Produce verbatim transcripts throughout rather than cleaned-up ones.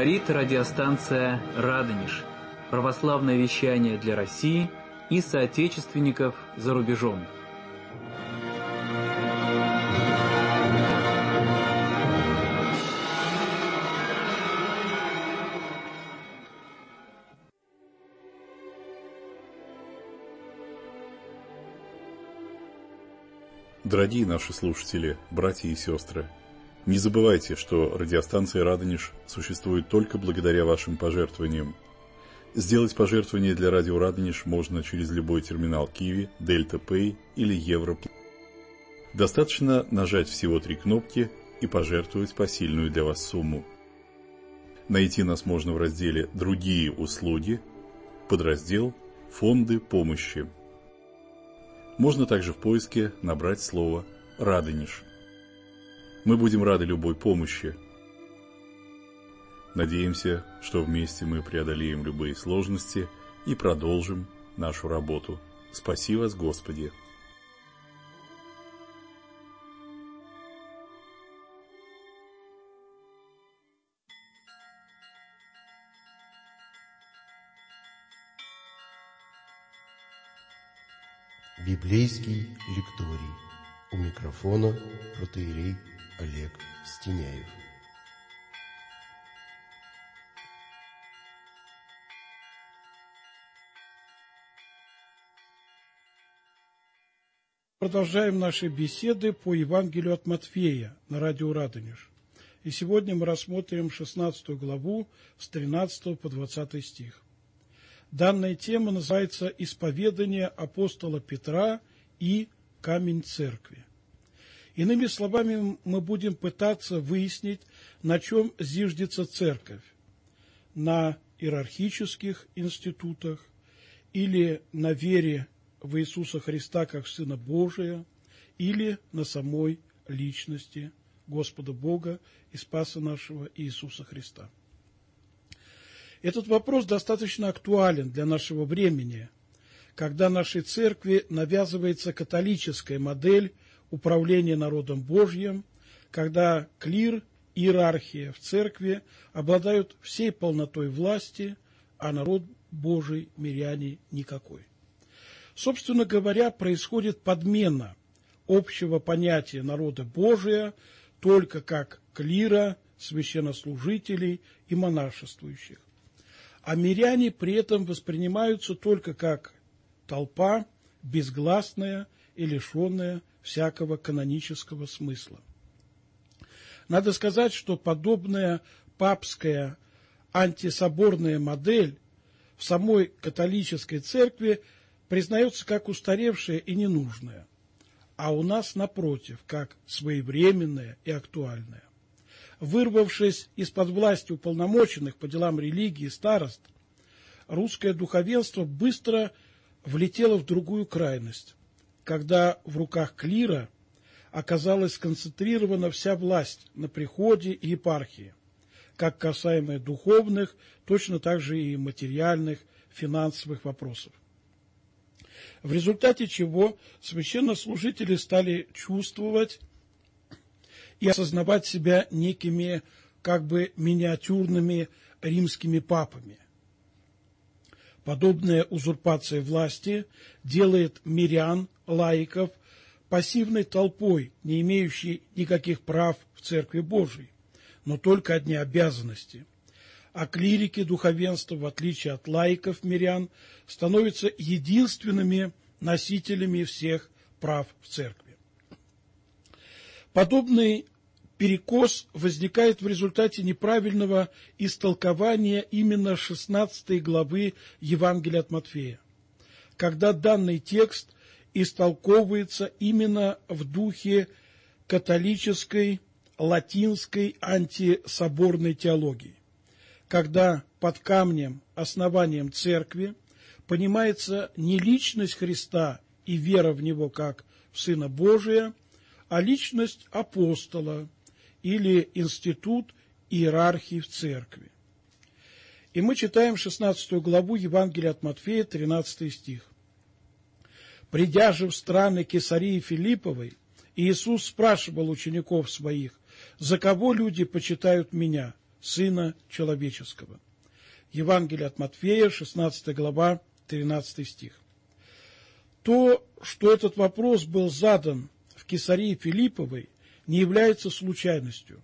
Говорит радиостанция «Радонеж». Православное вещание для России и соотечественников за рубежом. Дорогие наши слушатели, братья и сестры, не забывайте, что радиостанция «Радонеж» существует только благодаря вашим пожертвованиям. Сделать пожертвование для радио «Радонеж» можно через любой терминал Киви, Дельта Пэй или Евро. Достаточно нажать всего три кнопки и пожертвовать посильную для вас сумму. Найти нас можно в разделе «Другие услуги», подраздел «Фонды помощи». Можно также в поиске набрать слово «Радонеж». Мы будем рады любой помощи. Надеемся, что вместе мы преодолеем любые сложности и продолжим нашу работу. Спаси вас, Господи! Библейский лекторий. У микрофона протоиерей Олег Стеняев. Продолжаем наши беседы по Евангелию от Матфея на радио «Радонеж». И сегодня мы рассмотрим шестнадцатую главу с тринадцатого по двадцатый стих. Данная тема называется «Исповедание апостола Петра и камень церкви». Иными словами, мы будем пытаться выяснить, на чем зиждется церковь. На иерархических институтах или на вере в Иисуса Христа как Сына Божия, или на самой личности Господа Бога и Спаса нашего Иисуса Христа. Этот вопрос достаточно актуален для нашего времени, когда нашей церкви навязывается католическая модель управления народом Божьим, когда клир, иерархия в церкви обладают всей полнотой власти, а народ Божий, миряне, никакой. Собственно говоря, происходит подмена общего понятия народа Божия только как клира, священнослужителей и монашествующих. А миряне при этом воспринимаются только как толпа, безгласная и лишенная всякого канонического смысла. Надо сказать, что подобная папская антисоборная модель в самой католической церкви признается как устаревшая и ненужная, а у нас, напротив, как своевременная и актуальная. Вырвавшись из-под власти уполномоченных по делам религии старост, русское духовенство быстро влетело в другую крайность, когда в руках клира оказалась сконцентрирована вся власть на приходе и епархии, как касаемо духовных, точно так же и материальных, финансовых вопросов. В результате чего священнослужители стали чувствовать и осознавать себя некими как бы миниатюрными римскими папами. Подобная узурпация власти делает мирян, лаиков, пассивной толпой, не имеющей никаких прав в Церкви Божией, но только одни обязанности. А клирики духовенства, в отличие от лаиков мирян, становятся единственными носителями всех прав в Церкви. Подобный перекос возникает в результате неправильного истолкования именно шестнадцатой главы Евангелия от Матфея, когда данный текст истолковывается именно в духе католической, латинской антисоборной теологии, когда под камнем, основанием церкви, понимается не личность Христа и вера в Него как в Сына Божия, а личность апостола или институт иерархии в церкви. И мы читаем шестнадцатую главу Евангелия от Матфея, тринадцатый стих. «Придя же в страны Кесарии Филипповой, Иисус спрашивал учеников своих: за кого люди почитают меня, Сына Человеческого. Евангелие от Матфея, шестнадцатая глава, тринадцатый стих. То, что этот вопрос был задан в Кесарии Филипповой, не является случайностью.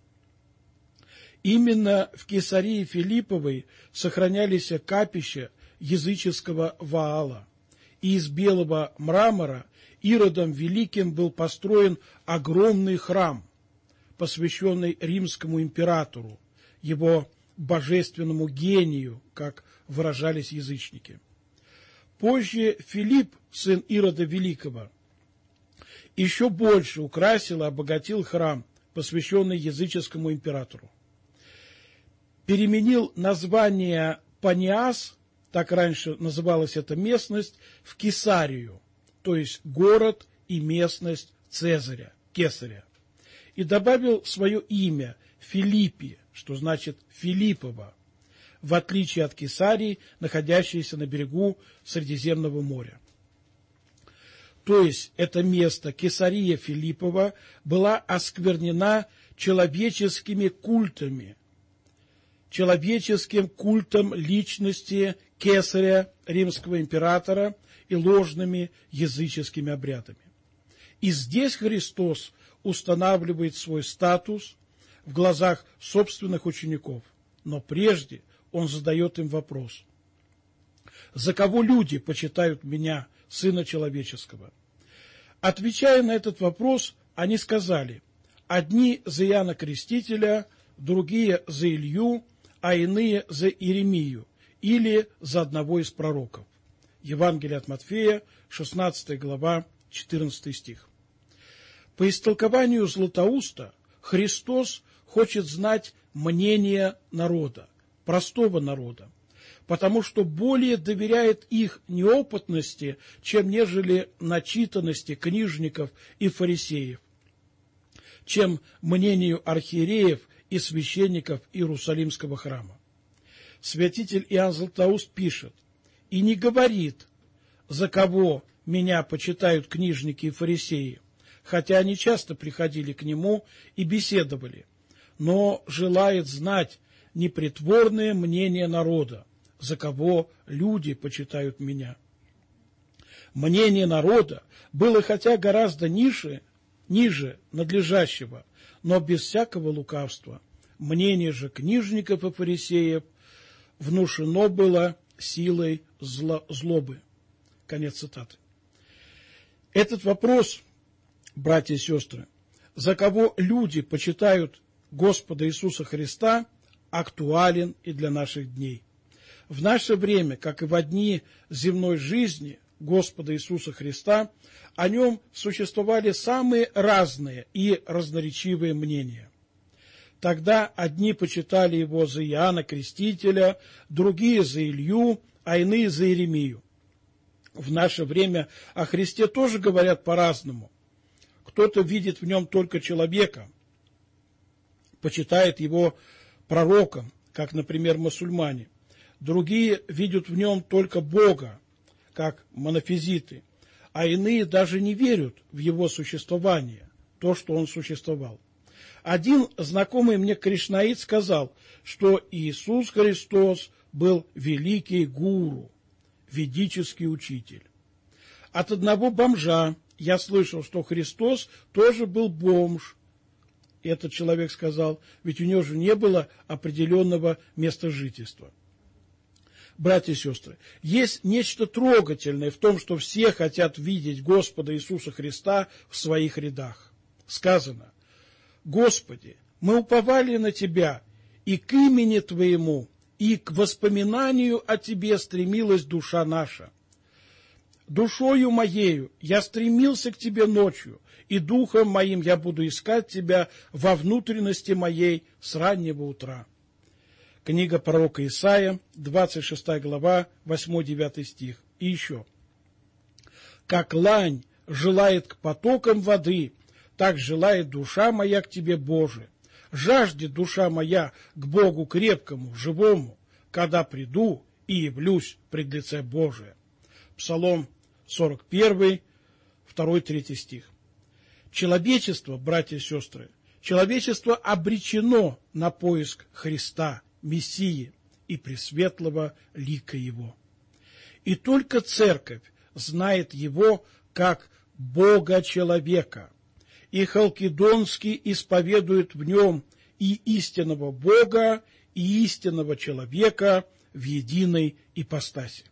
Именно в Кесарии Филипповой сохранялись капища языческого Ваала, и из белого мрамора Иродом Великим был построен огромный храм, посвященный римскому императору, его божественному гению, как выражались язычники. Позже Филипп, сын Ирода Великого, еще больше украсил и обогатил храм, посвященный языческому императору. Переменил название Паниас, так раньше называлась эта местность, в Кесарию, то есть город и местность Цезаря, Кесаря, и добавил свое имя Филиппи, что значит Филиппова, в отличие от Кесарии, находящейся на берегу Средиземного моря. То есть это место, Кесария Филиппова, была осквернена человеческими культами, человеческим культом личности Кесаря, римского императора, и ложными языческими обрядами. И здесь Христос устанавливает свой статус в глазах собственных учеников, но прежде Он задает им вопрос: «За кого люди почитают Меня, Сына Человеческого?» Отвечая на этот вопрос, они сказали: одни за Иоанна Крестителя, другие за Илью, а иные за Иеремию или за одного из пророков. Евангелие от Матфея, шестнадцатая глава, четырнадцатый стих. По истолкованию Златоуста, Христос хочет знать мнение народа, простого народа, потому что более доверяет их неопытности, чем нежели начитанности книжников и фарисеев, чем мнению архиереев и священников Иерусалимского храма. Святитель Иоанн Златоуст пишет: «И не говорит, за кого меня почитают книжники и фарисеи, хотя они часто приходили к нему и беседовали, но желает знать непритворное мнение народа, за кого люди почитают меня». Мнение народа было хотя гораздо ниже, ниже надлежащего, но без всякого лукавства. Мнение же книжников и фарисеев внушено было силой зло, злобы. Конец цитаты. Этот вопрос, братья и сестры, за кого люди почитают Господа Иисуса Христа, актуален и для наших дней. В наше время, как и во дни земной жизни Господа Иисуса Христа, о нем существовали самые разные и разноречивые мнения. Тогда одни почитали его за Иоанна Крестителя, другие за Илью, а иные за Иеремию. В наше время о Христе тоже говорят по-разному. Кто-то видит в нем только человека, почитает его пророком, как, например, мусульмане. Другие видят в нем только Бога, как монофизиты, а иные даже не верят в его существование, то, что он существовал. Один знакомый мне кришнаит сказал, что Иисус Христос был великий гуру, ведический учитель. От одного бомжа я слышал, что Христос тоже был бомж. И этот человек сказал, ведь у него же не было определенного места жительства. Братья и сестры, есть нечто трогательное в том, что все хотят видеть Господа Иисуса Христа в своих рядах. Сказано: «Господи, мы уповали на Тебя, и к имени Твоему, и к воспоминанию о Тебе стремилась душа наша. Душою моею я стремился к Тебе ночью, и духом моим я буду искать Тебя во внутренности моей с раннего утра». Книга пророка Исаия, двадцать шестая глава, восьмой-девятый стих. И еще. «Как лань желает к потокам воды, так желает душа моя к Тебе, Боже. Жаждет душа моя к Богу крепкому, живому, когда приду и явлюсь пред лице Божие». Псалом сорок первый, второй-третий стих. Человечество, братья и сестры, Человечество обречено на поиск Христа, Мессии и пресветлого лика Его. И только Церковь знает Его как Бога-человека, и Халкидонский исповедует в Нем и истинного Бога, и истинного человека в единой ипостаси.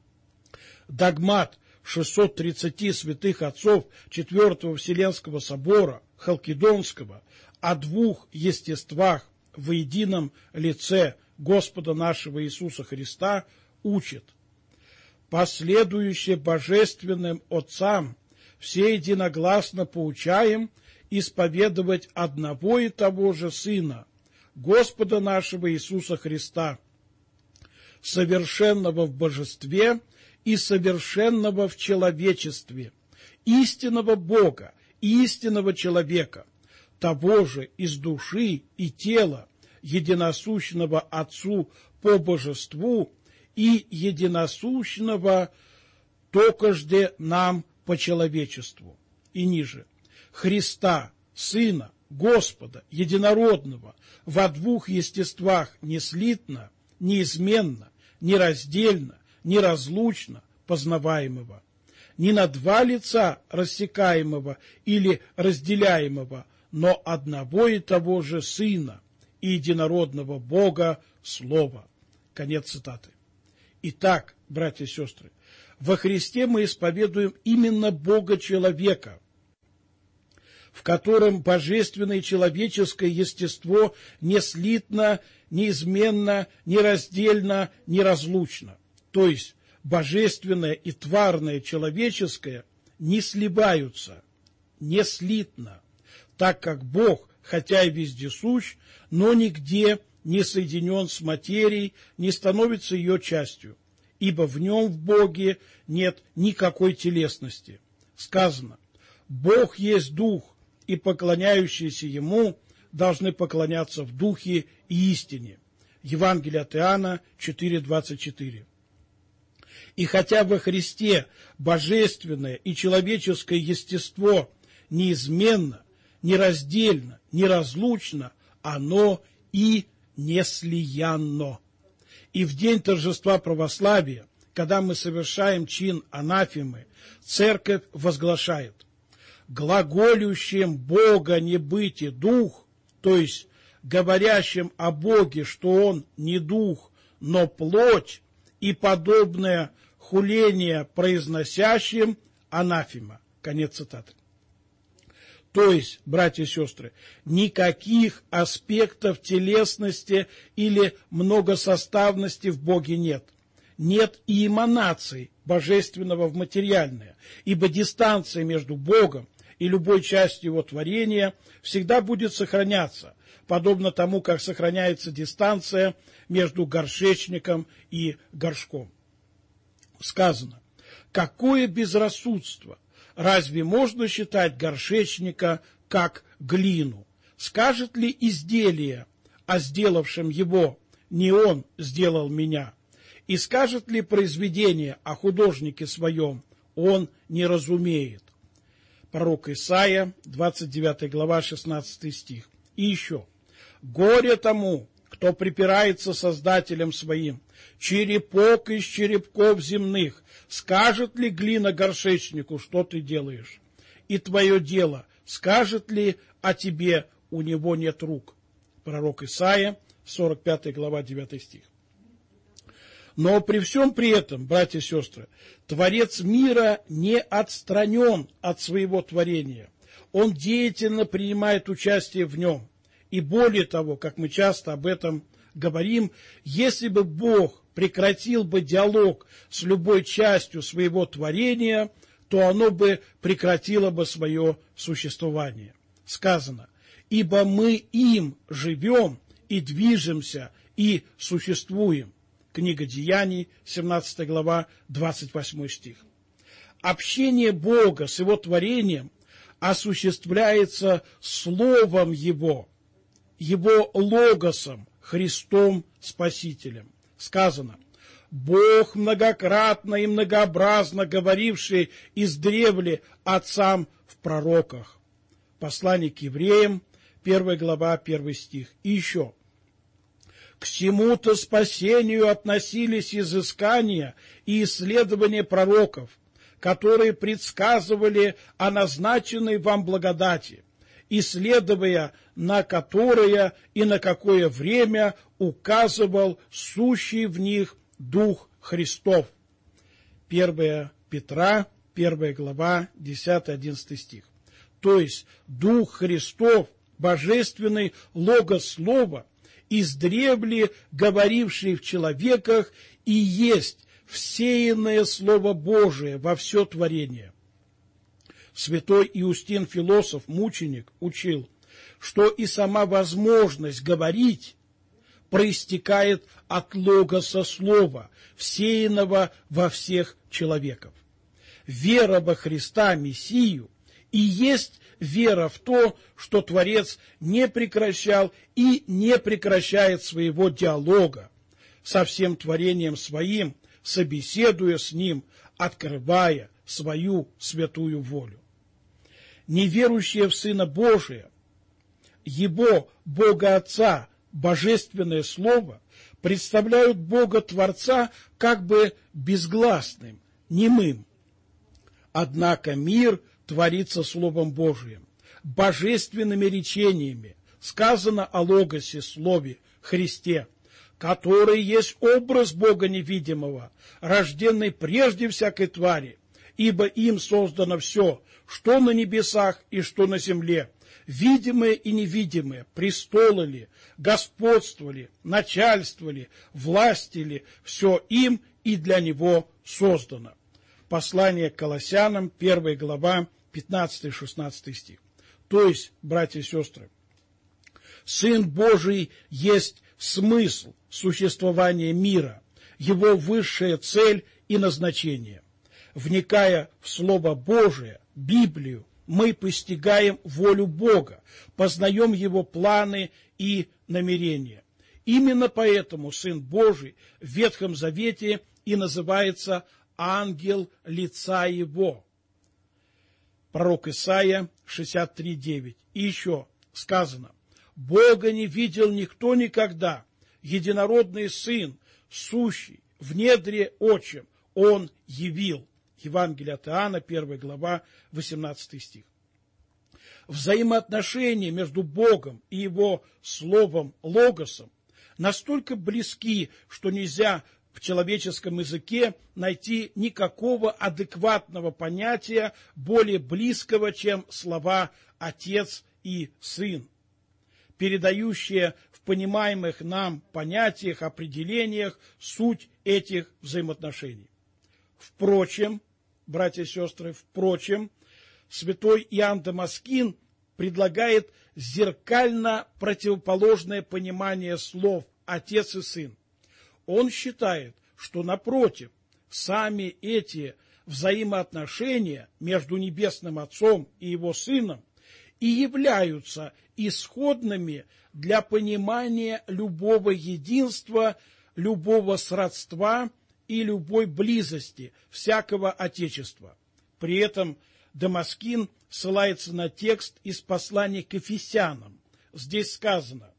Догмат шестьсот тридцати святых отцов Четвертого Вселенского собора Халкидонского о двух естествах в едином лице Господа нашего Иисуса Христа учит: последующе божественным отцам все единогласно поучаем исповедовать одного и того же Сына, Господа нашего Иисуса Христа, совершенного в божестве и совершенного в человечестве, истинного Бога и истинного человека, того же из души и тела, единосущного Отцу по божеству и единосущного токожде нам по человечеству. И ниже: Христа, Сына, Господа, Единородного, во двух естествах неслитно, неизменно, нераздельно, неразлучно познаваемого, не на два лица рассекаемого или разделяемого, но одного и того же Сына и единородного Бога Слова. Конец цитаты. Итак, братья и сестры, во Христе мы исповедуем именно Бога-человека, в котором божественное и человеческое естество неслитно, неизменно, нераздельно, неразлучно. То есть божественное и тварное человеческое не сливаются, не слитно, так как Бог, хотя и вездесущ, но нигде не соединен с материей, не становится ее частью, ибо в нем, в Боге, нет никакой телесности. Сказано: Бог есть Дух, и поклоняющиеся Ему должны поклоняться в Духе и истине. Евангелие от Иоанна четыре двадцать четыре. И хотя во Христе божественное и человеческое естество неизменно, нераздельно, неразлучно, оно и неслиянно. И в день торжества православия, когда мы совершаем чин анафемы, Церковь возглашает: глаголющим Бога не быти дух, то есть говорящим о Боге, что Он не дух, но плоть, и подобное хуление произносящим анафема. Конец цитаты. То есть, братья и сестры, никаких аспектов телесности или многосоставности в Боге нет. Нет и эманаций божественного в материальное, ибо дистанция между Богом и любой частью Его творения всегда будет сохраняться, подобно тому, как сохраняется дистанция между горшечником и горшком. Сказано: какое безрассудство! Разве можно считать горшечника как глину? Скажет ли изделие о сделавшем его: не он сделал меня? И скажет ли произведение о художнике своем: он не разумеет? Пророк Исаия, двадцать девятая глава, шестнадцатый стих. И еще: горе тому, кто припирается Создателем своим, черепок из черепков земных. Скажет ли глина горшечнику: что ты делаешь? И твое дело, скажет ли о тебе: у него нет рук? Пророк Исаия, сорок пятая глава, девятый стих. Но при всем при этом, братья и сестры, Творец мира не отстранен от своего творения. Он деятельно принимает участие в нем. И более того, как мы часто об этом говорим, если бы Бог прекратил бы диалог с любой частью своего творения, то оно бы прекратило бы свое существование. Сказано: ибо мы им живем и движемся и существуем. Книга Деяний, семнадцатая глава, двадцать восьмой стих. Общение Бога с Его творением осуществляется Словом Его, Его Логосом, Христом Спасителем. Сказано: Бог, многократно и многообразно говоривший издревле отцам в пророках. Послание к евреям, первая глава, первый стих. И еще. К всему-то спасению относились изыскания и исследования пророков, которые предсказывали о назначенной вам благодати, исследуя на которое и на какое время указывал сущий в них Дух Христов. первое Петра, первая глава, десятый-одиннадцатый стих. То есть Дух Христов, божественный логос слова, издревле говоривший в человеках, и есть всеянное Слово Божие во все творение. Святой Иустин, философ, мученик, учил, что и сама возможность говорить проистекает от логоса слова, всеянного во всех человеков. Вера во Христа, Мессию, и есть вера в то, что Творец не прекращал и не прекращает своего диалога со всем творением своим, собеседуя с ним, открывая свою святую волю. Неверующие в Сына Божия, Его, Бога Отца, Божественное Слово, представляют Бога Творца как бы безгласным, немым. Однако мир творится Словом Божиим, божественными речениями. Сказано о Логосе, Слове, Христе, который есть образ Бога невидимого, рожденный прежде всякой твари, ибо им создано все, что на небесах и что на земле, видимое и невидимое, престолы ли, господство ли, начальство ли, власти ли, все им и для него создано. Послание к Колоссянам, первая глава, пятнадцатый-шестнадцатый стих. То есть, братья и сестры, Сын Божий есть смысл существования мира, его высшая цель и назначение. Вникая в Слово Божие, Библию, мы постигаем волю Бога, познаем Его планы и намерения. Именно поэтому Сын Божий в Ветхом Завете и называется ангел лица Его. Пророк Исаия шестьдесят три девять. И еще сказано: Бога не видел никто никогда, единородный Сын, сущий в недре отчим, Он явил. Евангелие от Иоанна, первая глава, восемнадцатый стих. Взаимоотношения между Богом и Его Словом, Логосом, настолько близки, что нельзя в человеческом языке найти никакого адекватного понятия, более близкого, чем слова «отец» и «сын», передающие в понимаемых нам понятиях, определениях суть этих взаимоотношений. Впрочем, братья и сестры, впрочем, святой Иоанн Дамаскин предлагает зеркально противоположное понимание слов «отец» и «сын». Он считает, что, напротив, сами эти взаимоотношения между Небесным Отцом и Его Сыном и являются исходными для понимания любого единства, любого сродства и любой близости всякого Отечества. При этом Дамаскин ссылается на текст из послания к Ефесянам. Здесь сказано: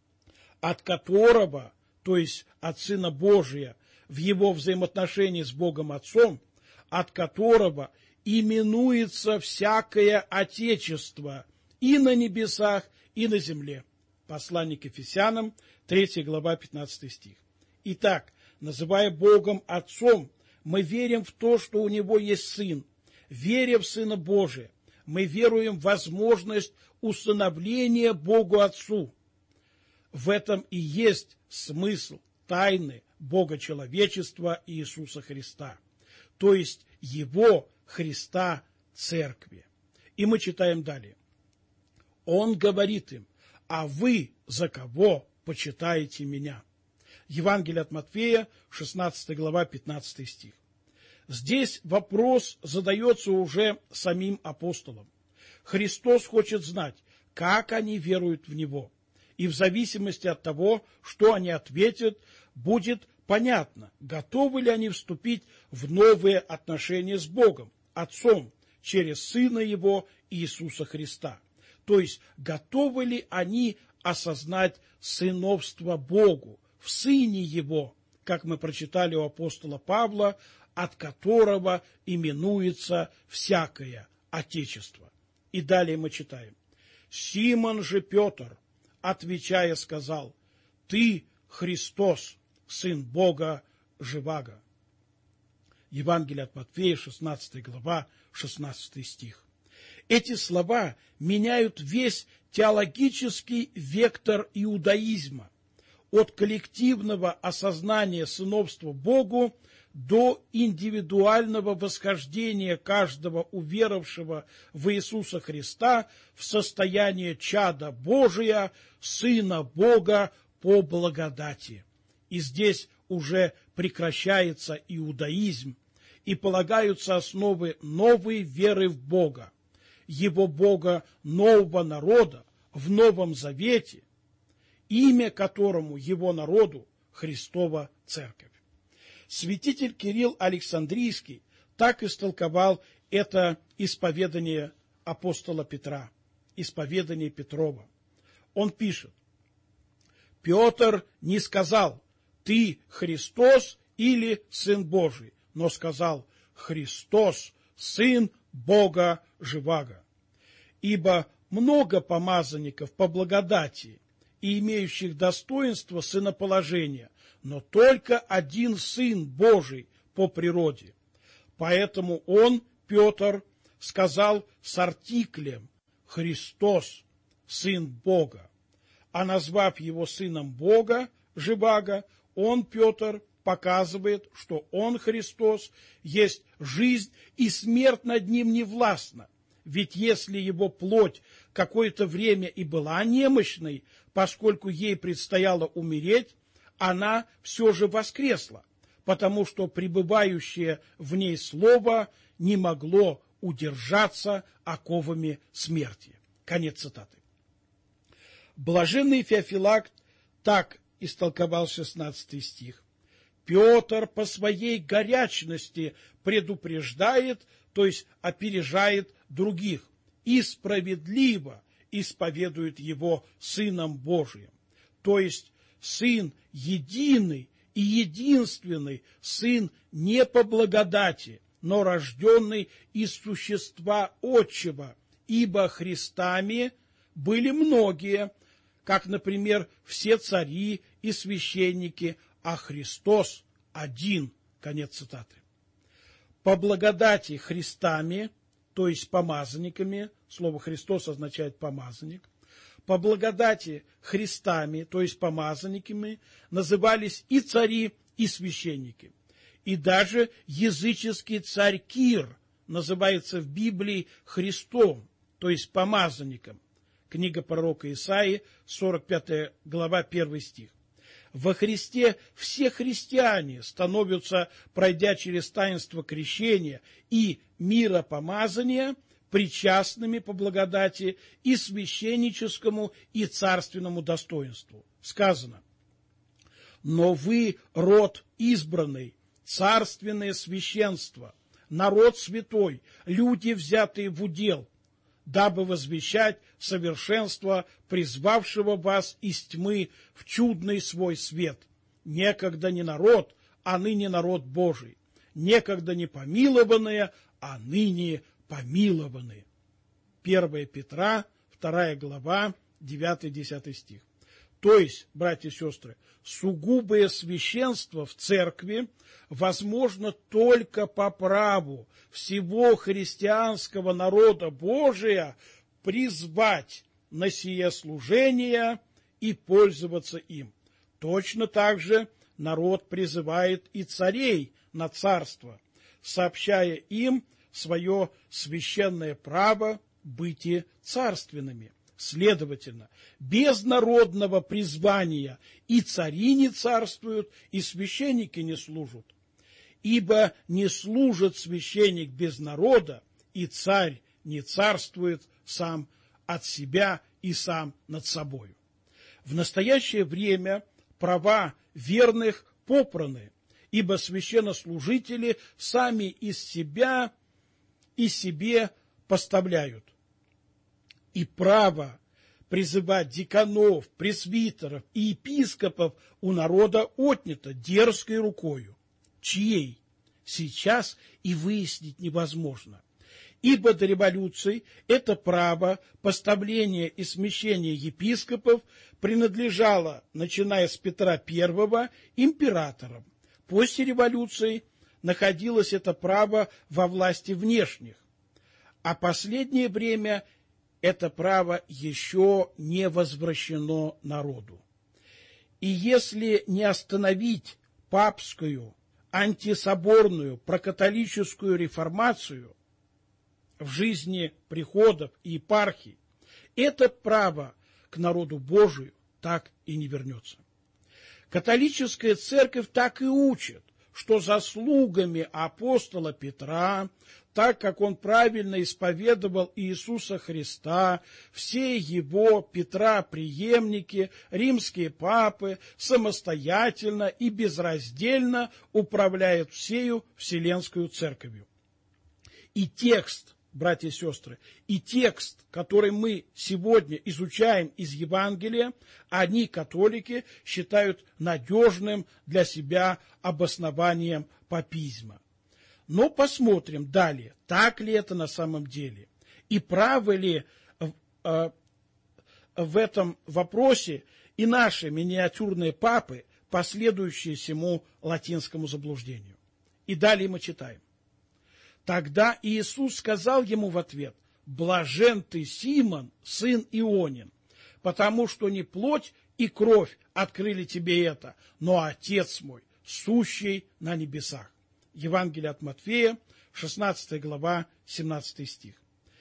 от которого, то есть от Сына Божия, в его взаимоотношении с Богом Отцом, от которого именуется всякое Отечество и на небесах, и на земле. Послание к Ефесянам, третья глава, пятнадцатый стих. Итак, называя Богом Отцом, мы верим в то, что у Него есть Сын. Веря в Сына Божия, мы веруем в возможность усыновления Богу Отцу. В этом и есть смысл тайны Бога-человечества Иисуса Христа, то есть Его, Христа, Церкви. И мы читаем далее. Он говорит им: а вы за кого почитаете меня? Евангелие от Матфея, шестнадцатая глава, пятнадцатый стих. Здесь вопрос задается уже самим апостолам. Христос хочет знать, как они веруют в Него. И в зависимости от того, что они ответят, будет понятно, готовы ли они вступить в новые отношения с Богом, Отцом, через Сына Его Иисуса Христа. То есть, готовы ли они осознать сыновство Богу, в Сыне Его, как мы прочитали у апостола Павла, от которого именуется всякое Отечество. И далее мы читаем. «Симон же Петр, отвечая, сказал, Ты Христос, Сын Бога живаго». Евангелие от Матфея, шестнадцатая глава, шестнадцатый стих. Эти слова меняют весь теологический вектор иудаизма, от коллективного осознания сыновства Богу до индивидуального восхождения каждого уверовавшего в Иисуса Христа в состояние чада Божия, Сына Бога по благодати. И здесь уже прекращается иудаизм, и полагаются основы новой веры в Бога, Его Бога нового народа в Новом Завете, имя которому Его народу Христова Церковь. Святитель Кирилл Александрийский так истолковал это исповедание апостола Петра, исповедание Петрова. Он пишет: «Петр не сказал, ты Христос или Сын Божий, но сказал, Христос, Сын Бога живаго. Ибо много помазанников по благодати и имеющих достоинство сыноположения, но только один Сын Божий по природе. Поэтому он, Петр, сказал с артиклем «Христос, Сын Бога», а назвав его Сыном Бога, живаго, он, Петр, показывает, что он, Христос, есть жизнь, и смерть над ним не властна. Ведь если его плоть какое-то время и была немощной, поскольку ей предстояло умереть, она все же воскресла, потому что пребывающее в ней слово не могло удержаться оковами смерти». Конец цитаты. Блаженный Феофилакт так истолковал шестнадцатый стих. Петр по своей горячности предупреждает, то есть опережает других, и справедливо исповедует его Сыном Божиим. То есть Сын единый и единственный, Сын не по благодати, но рожденный из существа Отчего, ибо Христами были многие, как, например, все цари и священники, а Христос один. Конец цитаты. По благодати Христами, то есть помазанниками, слово Христос означает помазанник, по благодати Христами, то есть помазанниками, назывались и цари, и священники. И даже языческий царь Кир называется в Библии Христом, то есть помазанником. Книга пророка Исаии, сорок пятая глава, первый стих. Во Христе все христиане становятся, пройдя через таинство крещения и миропомазания, причастными по благодати и священническому и царственному достоинству. Сказано: «Но вы род избранный, царственное священство, народ святой, люди, взятые в удел, дабы возвещать совершенство призвавшего вас из тьмы в чудный свой свет. Некогда не народ, а ныне народ Божий. Некогда не помилованные, а ныне помилованы». первое Петра, вторая глава, девятый-десятый стих. То есть, братья и сестры, сугубое священство в церкви возможно только по праву всего христианского народа Божия призвать на сие служение и пользоваться им. Точно так же народ призывает и царей на царство, сообщая им свое священное право быть царственными. Следовательно, без народного призвания и цари не царствуют, и священники не служат. Ибо не служит священник без народа, и царь не царствует сам от себя и сам над собою. В настоящее время права верных попраны, ибо священнослужители сами из себя и себе поставляют. и право призывать диканов, пресвитеров и епископов у народа отнято дерзкой рукою. Чьей? Сейчас и выяснить невозможно. Ибо до революции это право поставления и смещения епископов принадлежало, начиная с Петра Первого, императорам. После революции находилось это право во власти внешних, а последнее время это право еще не возвращено народу. И если не остановить папскую, антисоборную, прокатолическую реформацию в жизни приходов и епархий, это право к народу Божию так и не вернется. Католическая церковь так и учит, что заслугами апостола Петра, так как он правильно исповедовал Иисуса Христа, все его, Петра, преемники, римские папы, самостоятельно и безраздельно управляют всею Вселенскую Церковью. И текст, братья и сестры, и текст, который мы сегодня изучаем из Евангелия, они, католики, считают надежным для себя обоснованием папизма. Но посмотрим далее, так ли это на самом деле, и правы ли в, э, в этом вопросе и наши миниатюрные папы, последующие всему латинскому заблуждению. И далее мы читаем. Тогда Иисус сказал ему в ответ: «Блажен ты, Симон, сын Ионин, потому что не плоть и кровь открыли тебе это, но Отец мой, сущий на небесах». Евангелие от Матфея, шестнадцатая глава, семнадцатый стих.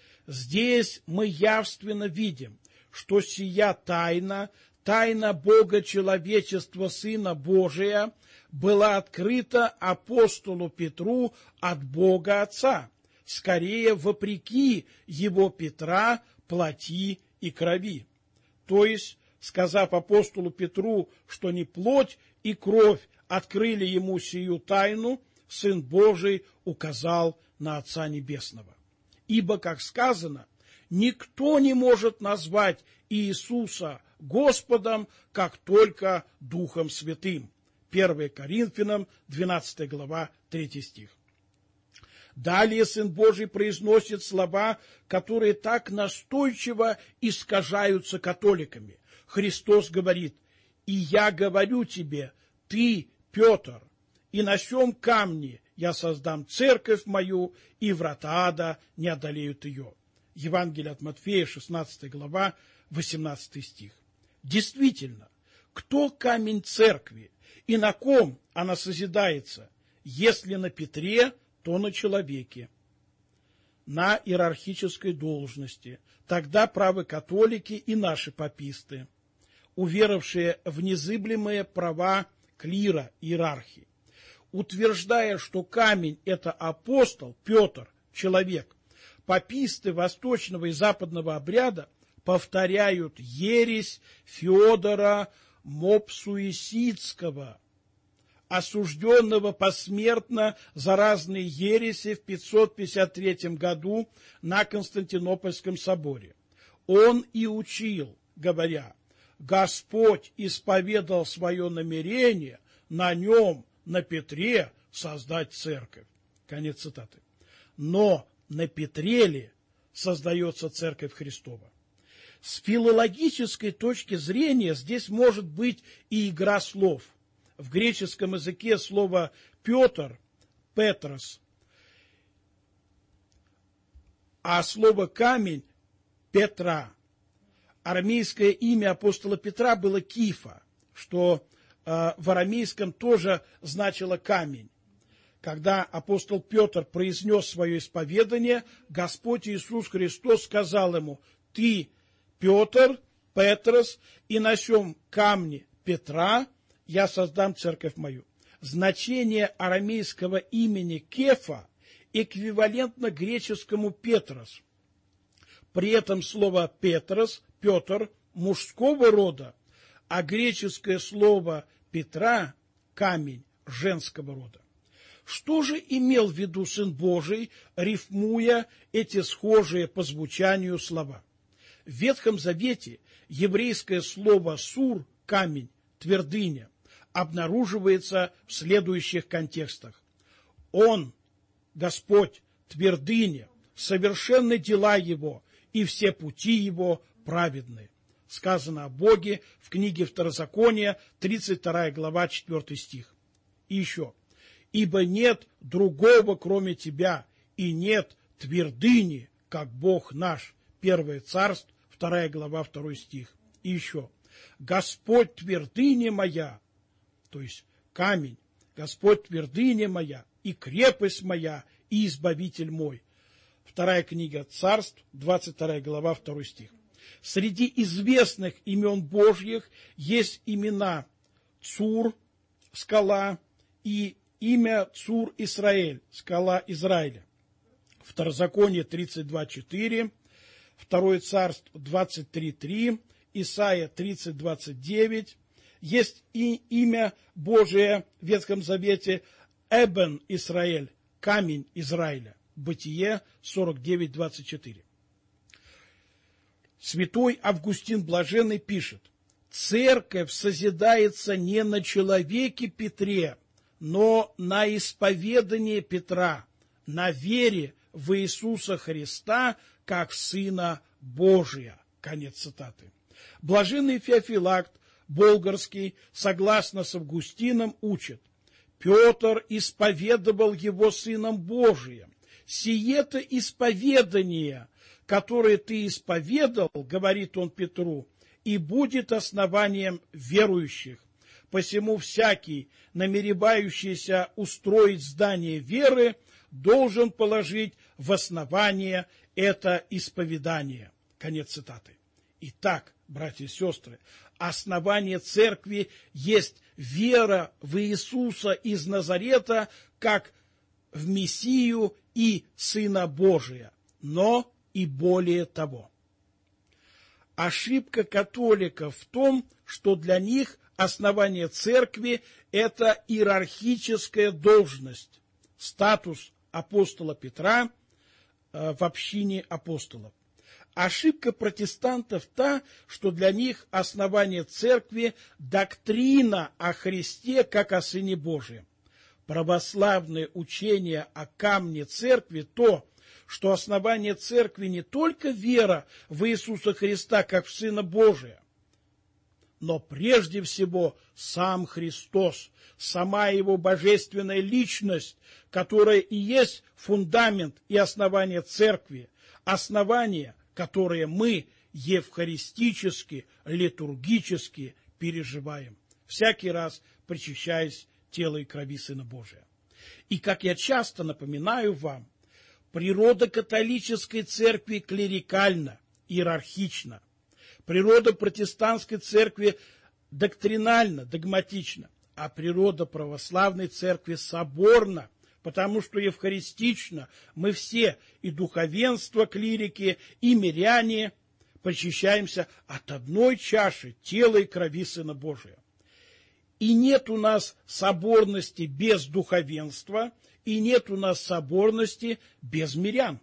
Здесь мы явственно видим, что сия тайна, тайна Бога человечества Сына Божия, была открыта апостолу Петру от Бога Отца, скорее вопреки его Петра, плоти и крови. То есть, сказав апостолу Петру, что не плоть и кровь открыли ему сию тайну, Сын Божий указал на Отца Небесного. Ибо, как сказано, никто не может назвать Иисуса Господом, как только Духом Святым. первое Коринфянам, двенадцатая глава, третий стих. Далее Сын Божий произносит слова, которые так настойчиво искажаются католиками. Христос говорит: «И я говорю тебе, ты, Петр, и на сем камне я создам церковь мою, и врата ада не одолеют ее». Евангелие от Матфея, шестнадцатая глава, восемнадцатый стих. Действительно, кто камень церкви и на ком она созидается? Если на Петре, то на человеке, на иерархической должности. Тогда правы католики и наши паписты, уверовавшие в незыблемые права клира, иерархии. Утверждая, что камень – это апостол, Петр, человек, паписты восточного и западного обряда повторяют ересь Феодора Мопсуисидского, осужденного посмертно за разные ереси в пятьсот пятьдесят третьем году на Константинопольском соборе. Он и учил, говоря: «Господь исповедал свое намерение на нем, на Петре, создать церковь». Конец цитаты. Но на Петре ли создается церковь Христова? С филологической точки зрения здесь может быть и игра слов. В греческом языке слово «Петр» – «Петрос», а слово «камень» – «Петра». Арамейское имя апостола Петра было Кифа, что э, в арамейском тоже значило «камень». Когда апостол Петр произнес свое исповедание, Господь Иисус Христос сказал ему: «Ты, Петр, Петрос, и на сем камне Петра я создам церковь мою». Значение арамейского имени Кефа эквивалентно греческому Петрос. При этом слово Петрос, Петр, мужского рода, а греческое слово Петра, камень, женского рода. Что же имел в виду Сын Божий, рифмуя эти схожие по звучанию слова? В Ветхом Завете еврейское слово «сур» – камень, твердыня, обнаруживается в следующих контекстах. Он, Господь, твердыня, совершенны дела Его, и все пути Его праведны. Сказано о Боге в книге Второзакония, тридцать вторая глава, четвёртый стих. И еще. «Ибо нет другого, кроме Тебя, и нет твердыни, как Бог наш». Первое Царств, вторая глава, второй стих. И еще. «Господь твердыня моя», то есть камень, «Господь твердыня моя, и крепость моя, и избавитель мой». Вторая книга Царств, двадцать вторая глава, второй стих. Среди известных имен Божьих есть имена Цур, скала, и имя Цур Исраэль, скала Израиля. Второзаконие тридцать два четыре, второе Царств двадцать три три, Исайя тридцать двадцать девять. Есть и имя Божие в Ветхом Завете Эбен Исраэль, камень Израиля. Бытие сорок девять двадцать четыре. Святой Августин Блаженный пишет: «Церковь созидается не на человеке Петре, но на исповедании Петра, на вере в Иисуса Христа как Сына Божия». Конец цитаты. Блаженный Феофилакт Болгарский, согласно с Августином, учит: «Петр исповедовал его Сыном Божиим. Сие-то исповедание, которое ты исповедал, — говорит он Петру, — и будет основанием верующих. Посему всякий, намеревающийся устроить здание веры, должен положить в основание это исповедание». Конец цитаты. Итак, братья и сестры, основание церкви есть вера в Иисуса из Назарета как в Мессию и Сына Божия, но и более того. Ошибка католиков в том, что для них основание церкви – это иерархическая должность, статус апостола Петра в общине апостолов. Ошибка протестантов та, что для них основание церкви – доктрина о Христе как о Сыне Божием. Православное учение о камне церкви то, что основание церкви не только вера в Иисуса Христа как в Сына Божия, но прежде всего сам Христос, сама Его божественная личность, которая и есть фундамент и основание церкви, основание, которое мы евхаристически, литургически переживаем, всякий раз причащаясь тела и крови Сына Божия. И, как я часто напоминаю вам, природа католической церкви клерикальна, иерархична. Природа протестантской церкви доктринальна, догматична. А природа православной церкви соборна, потому что евхаристично мы все, и духовенство, клирики, и миряне, причащаемся от одной чаши тела и крови Сына Божия. И нет у нас соборности без духовенства, и нет у нас соборности без мирян.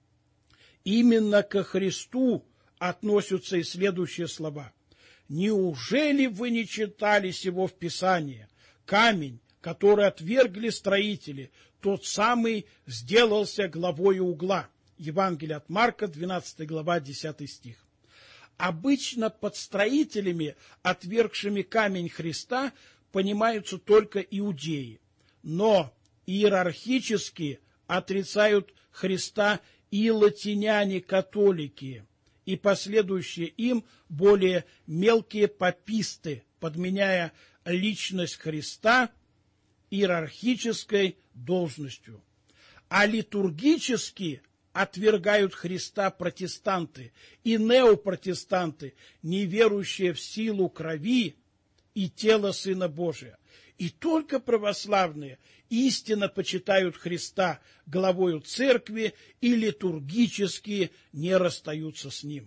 Именно ко Христу относятся и следующие слова. «Неужели вы не читали сего в Писании? Камень, который отвергли строители, тот самый сделался главою угла». Евангелие от Марка, двенадцатая глава, десятый стих. Обычно под строителями, отвергшими камень Христа, понимаются только иудеи, но иерархически отрицают Христа и латиняне-католики, и последующие им более мелкие паписты, подменяя личность Христа иерархической должностью. А литургически отвергают Христа протестанты и неопротестанты, неверующие в силу крови и тела Сына Божия. И только православные истинно почитают Христа главою церкви и литургически не расстаются с Ним.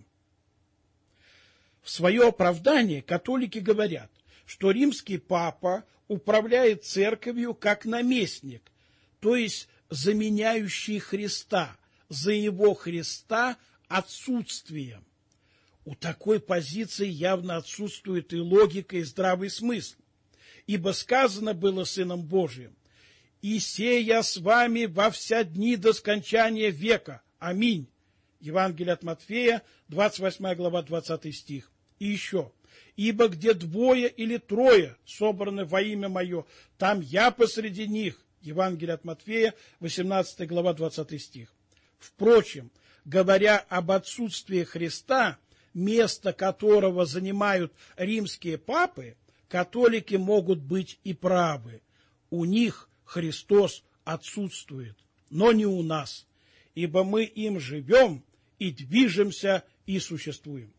В свое оправдание католики говорят, что римский папа управляет церковью как наместник, то есть заменяющий Христа, за Его Христа отсутствием. У такой позиции явно отсутствует и логика, и здравый смысл. Ибо сказано было Сыном Божиим: «И сея с вами во вся дни до скончания века. Аминь». Евангелие от Матфея, двадцать восьмая глава, двадцатый стих. И еще: «Ибо где двое или трое собраны во имя Мое, там Я посреди них». Евангелие от Матфея, восемнадцатая глава, двадцатый стих. Впрочем, говоря об отсутствии Христа, место которого занимают римские папы, католики могут быть и правы. У них Христос отсутствует, но не у нас, ибо мы им живем и движемся и существуем.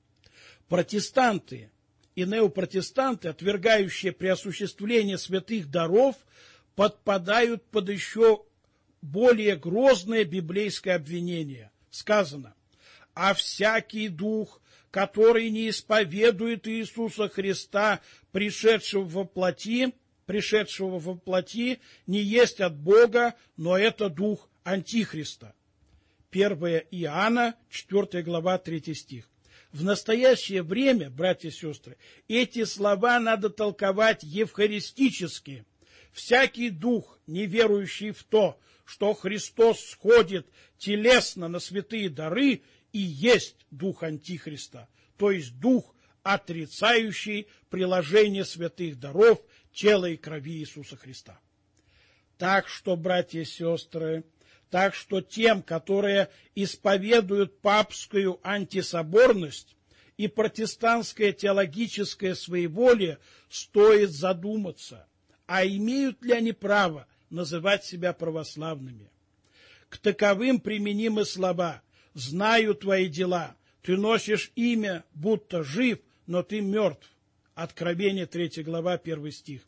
Протестанты и неопротестанты, отвергающие при осуществлении святых даров, подпадают под еще более грозное библейское обвинение. Сказано: «А всякий дух, который не исповедует Иисуса Христа, пришедшего во плоти, пришедшего во плоти, не есть от Бога, но это дух Антихриста». первое Иоанна, четвёртая глава, третий стих. В настоящее время, братья и сестры, эти слова надо толковать евхаристически. Всякий дух, не верующий в то, что Христос сходит телесно на святые дары, и есть дух Антихриста, то есть дух, отрицающий приложение святых даров тела и крови Иисуса Христа. Так что, братья и сестры, так что тем, которые исповедуют папскую антисоборность и протестантское теологическое своеволие, стоит задуматься, а имеют ли они право называть себя православными. К таковым применимы слова: «Знаю твои дела, ты носишь имя, будто жив, но ты мертв». Откровение, третья глава, первый стих.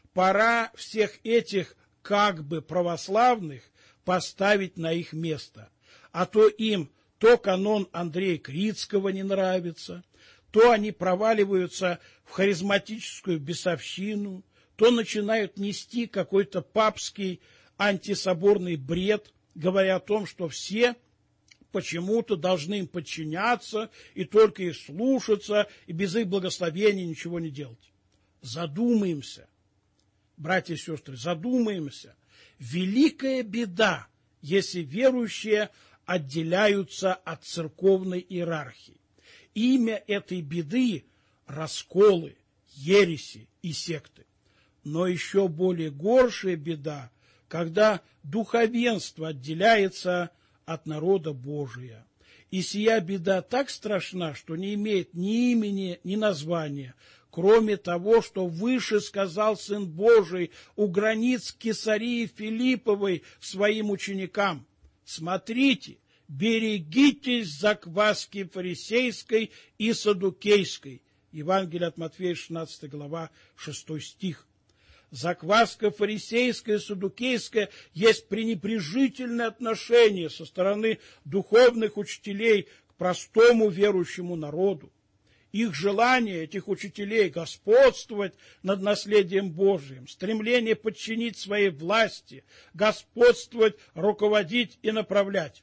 Пора всех этих как бы православных поставить на их место, а то им то канон Андрея Крицкого не нравится, то они проваливаются в харизматическую бесовщину, то начинают нести какой-то папский антисоборный бред, говоря о том, что все почему-то должны им подчиняться и только их слушаться, и без их благословения ничего не делать. Задумаемся, братья и сестры, задумаемся. Великая беда, если верующие отделяются от церковной иерархии. Имя этой беды – расколы, ереси и секты. Но еще более горшая беда, когда духовенство отделяется от народа Божия. И сия беда так страшна, что не имеет ни имени, ни названия, кроме того, что выше сказал Сын Божий у границ Кесарии Филипповой своим ученикам: «Смотрите, берегитесь закваски фарисейской и саддукейской». Евангелие от Матфея, шестнадцатая глава, шестой стих. Закваска фарисейская и саддукейская есть пренебрежительное отношение со стороны духовных учителей к простому верующему народу. Их желание, этих учителей, господствовать над наследием Божиим, стремление подчинить своей власти, господствовать, руководить и направлять.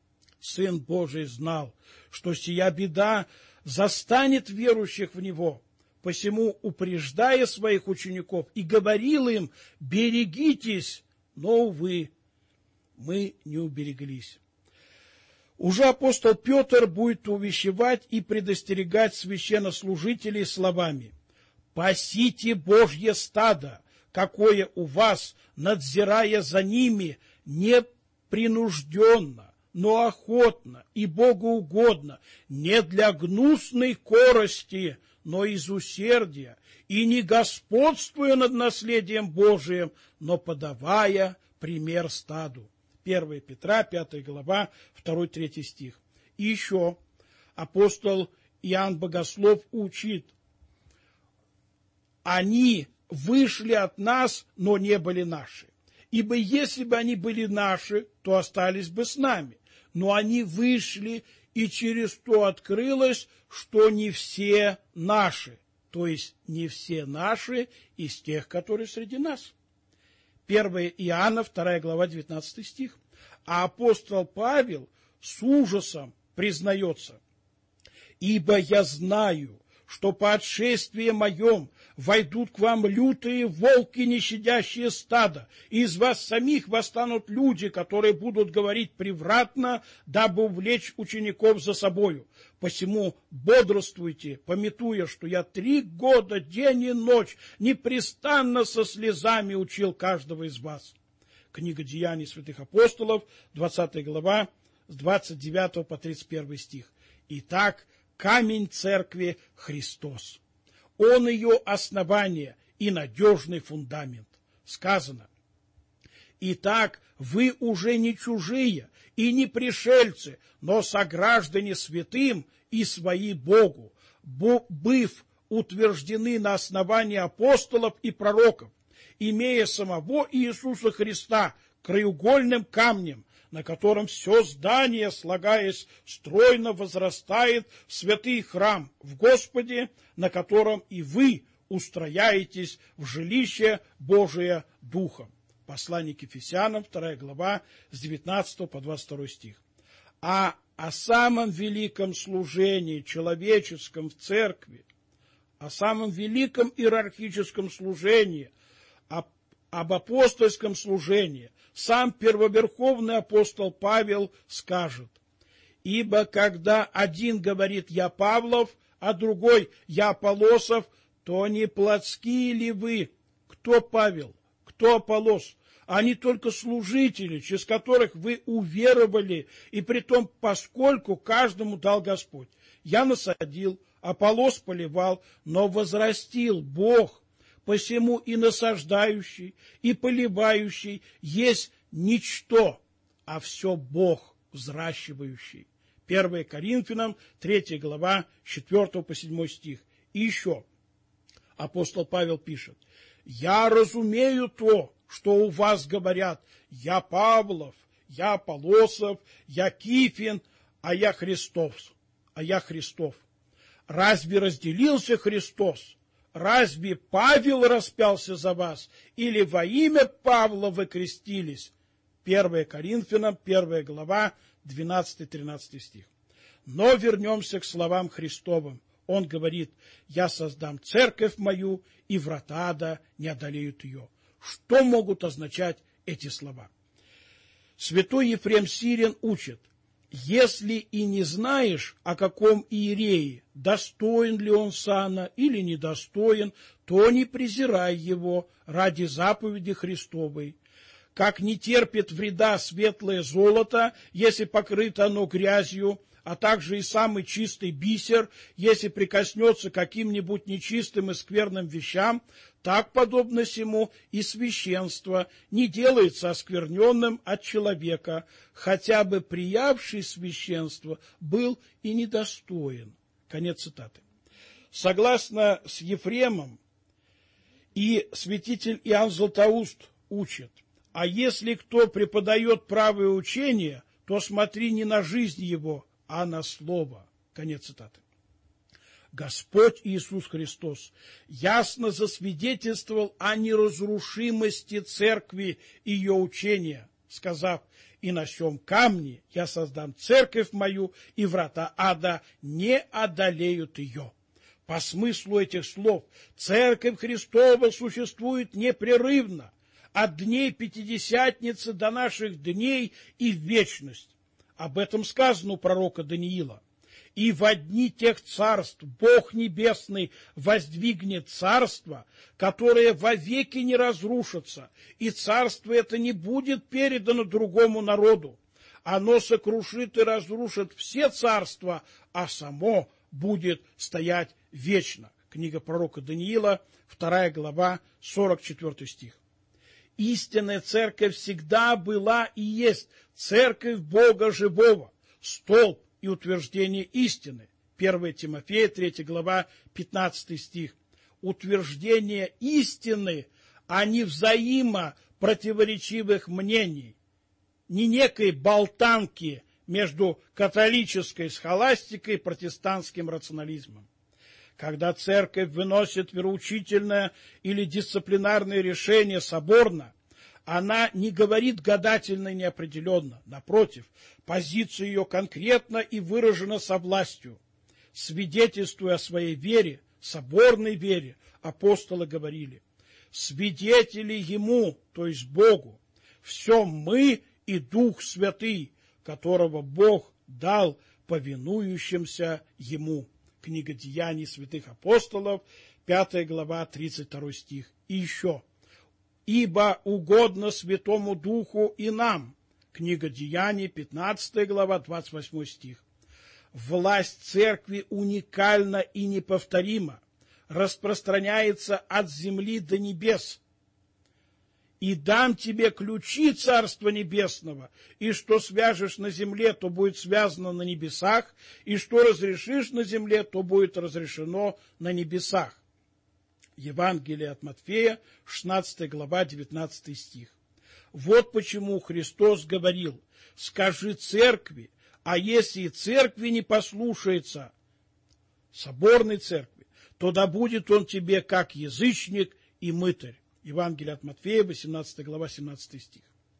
Сын Божий знал, что сия беда застанет верующих в Него, посему, упреждая своих учеников, и говорил им: «Берегитесь», но, увы, мы не убереглись. Уже апостол Петр будет увещевать и предостерегать священнослужителей словами: «Пасите Божье стадо, какое у вас, надзирая за ними, не принужденно, но охотно и богоугодно, не для гнусной корости, но из усердия, и не господствуя над наследием Божиим, но подавая пример стаду». первое Петра, пятая глава, второй-третий стих. И еще апостол Иоанн Богослов учит: «Они вышли от нас, но не были наши. Ибо если бы они были наши, то остались бы с нами. Но они вышли, и через то открылось, что не все наши». То есть не все наши из тех, которые среди нас. первое Иоанна, вторая глава, девятнадцатый стих. А апостол Павел с ужасом признается: Ибо я знаю, что по отшествии моем войдут к вам лютые волки, не щадящие стада, и из вас самих восстанут люди, которые будут говорить превратно, дабы увлечь учеников за собою. Посему бодрствуйте, памятуя, что я три года, день и ночь, непрестанно со слезами учил каждого из вас». Книга Деяний святых апостолов, двадцатая глава, с двадцать девятого по тридцать первый стих. Итак, камень церкви — Христос. Он ее основание и надежный фундамент. Сказано: «Итак, вы уже не чужие и не пришельцы, но сограждане святым и свои Богу, быв утверждены на основании апостолов и пророков, имея самого Иисуса Христа краеугольным камнем, на котором все здание, слагаясь, стройно возрастает в святый храм в Господе, на котором и вы устрояетесь в жилище Божие Духом». Послание к Ефесянам, вторая глава, с девятнадцатого по двадцать второй стих. А о самом великом служении человеческом в церкви, о самом великом иерархическом служении, об, об апостольском служении сам первоверховный апостол Павел скажет: «Ибо когда один говорит: я Павлов, а другой: я Аполосов, то не плотские ли вы?» Кто Павел? Кто Аполос? Они только служители, через которых вы уверовали, и притом поскольку каждому дал Господь. Я насадил, Аполос поливал, но возрастил Бог. Посему и насаждающий, и поливающий есть ничто, а все Бог взращивающий. первое Коринфянам, третья глава, с четвёртого по седьмой стих. И еще апостол Павел пишет: «Я разумею то, что у вас говорят: я Павлов, я Аполосов, я Кифин, а я Христов, а я Христов. Разве разделился Христос? Разве Павел распялся за вас? Или во имя Павла вы крестились?» первое Коринфянам, первая глава, двенадцатый-тринадцатый стих. Но вернемся к словам Христовым. Он говорит: «Я создам церковь мою, и врата ада не одолеют ее». Что могут означать эти слова? Святой Ефрем Сирин учит: «Если и не знаешь, о каком иерее, достоин ли он сана или недостоин, то не презирай его ради заповеди Христовой. Как не терпит вреда светлое золото, если покрыто оно грязью, а также и самый чистый бисер, если прикоснется к каким-нибудь нечистым и скверным вещам, так, подобно сему, и священство не делается оскверненным от человека, хотя бы приявший священство был и недостоин». Конец цитаты. Согласно с Ефремом, и святитель Иоанн Златоуст учит: «А если кто преподает правое учение, то смотри не на жизнь его, а на слово». Конец цитаты. Господь Иисус Христос ясно засвидетельствовал о неразрушимости церкви и ее учения, сказав: «И на сем камне я создам церковь мою, и врата ада не одолеют ее». По смыслу этих слов церковь Христова существует непрерывно, от дней Пятидесятницы до наших дней и в вечность. Об этом сказано у пророка Даниила: «И во дни тех царств Бог Небесный воздвигнет царство, которое вовеки не разрушится, и царство это не будет передано другому народу. Оно сокрушит и разрушит все царства, а само будет стоять вечно». Книга пророка Даниила, вторая глава, сорок четвёртый стих. Истинная церковь всегда была и есть церковь Бога живого, столб и утверждение истины. первое Тимофея, третья глава, пятнадцатый стих. Утверждение истины, а не взаимопротиворечивых мнений, не некой болтанки между католической схоластикой и протестантским рационализмом. Когда церковь выносит вероучительное или дисциплинарное решение соборно, она не говорит гадательно и неопределенно. Напротив, позиция ее конкретна и выражена со властью. свидетельствуя о своей вере, соборной вере, апостолы говорили: свидетели Ему, то есть Богу, все мы и Дух Святый, которого Бог дал повинующимся Ему. Книга Деяний святых апостолов, пятая глава, тридцать второй стих. И еще: ибо угодно Святому Духу и нам. Книга Деяний, пятнадцатая глава, двадцать восьмой стих. Власть церкви уникальна и неповторима, распространяется от земли до небес. И дам тебе ключи Царства Небесного, и что свяжешь на земле, то будет связано на небесах, и что разрешишь на земле, то будет разрешено на небесах. Евангелие от Матфея, шестнадцатая глава, девятнадцатый стих. Вот почему Христос говорил: скажи церкви, а если и церкви не послушается, соборной церкви, то да будет он тебе как язычник и мытарь. Евангелие от Матфея, восемнадцатая глава, семнадцатый стих.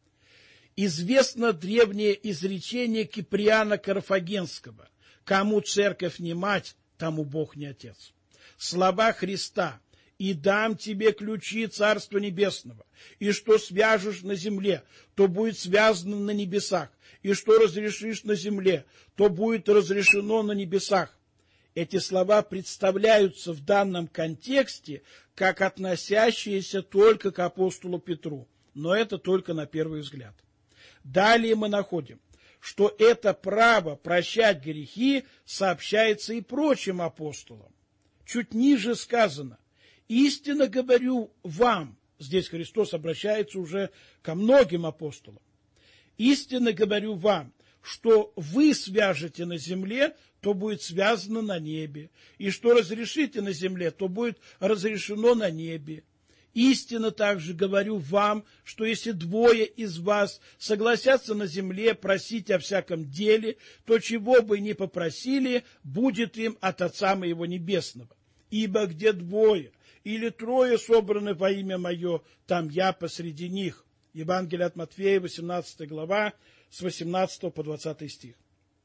Известно древнее изречение Киприана Карфагенского: кому церковь не мать, тому Бог не отец. Слова Христа: и дам тебе ключи Царства Небесного, и что свяжешь на земле, то будет связано на небесах, и что разрешишь на земле, то будет разрешено на небесах. Эти слова представляются в данном контексте как относящиеся только к апостолу Петру, но это только на первый взгляд. Далее мы находим, что это право прощать грехи сообщается и прочим апостолам. Чуть ниже сказано: истинно говорю вам, здесь Христос обращается уже ко многим апостолам, истинно говорю вам, что вы свяжете на земле, то будет связано на небе, и что разрешите на земле, то будет разрешено на небе. Истинно также говорю вам, что если двое из вас согласятся на земле просить о всяком деле, то чего бы ни попросили, будет им от Отца Моего Небесного. Ибо где двое или трое собраны во имя Мое, там я посреди них. Евангелие от Матфея, восемнадцатая глава, с восемнадцатого по двадцатый стих.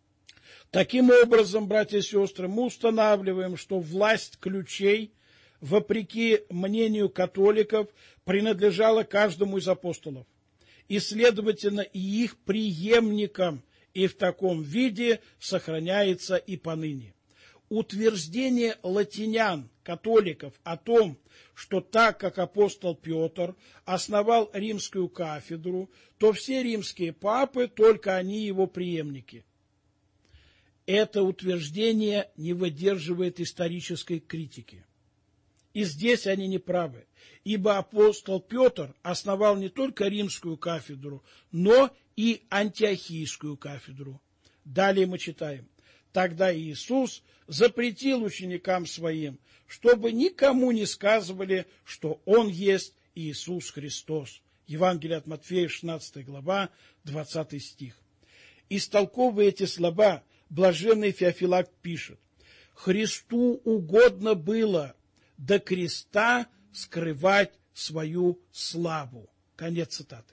Таким образом, братья и сестры, мы устанавливаем, что власть ключей, вопреки мнению католиков, принадлежала каждому из апостолов, и, следовательно, и их преемникам, и в таком виде сохраняется и поныне. Утверждение латинян, католиков, о том, что так как апостол Петр основал римскую кафедру, то все римские папы, только они его преемники. Это утверждение не выдерживает исторической критики. И здесь они не правы, ибо апостол Петр основал не только римскую кафедру, но и антиохийскую кафедру. Далее мы читаем: тогда Иисус запретил ученикам своим, чтобы никому не сказывали, что Он есть Иисус Христос. Евангелие от Матфея, шестнадцатая глава, двадцатый стих. Истолковывая эти слова, блаженный Феофилакт пишет: Христу угодно было до креста скрывать свою славу. Конец цитаты.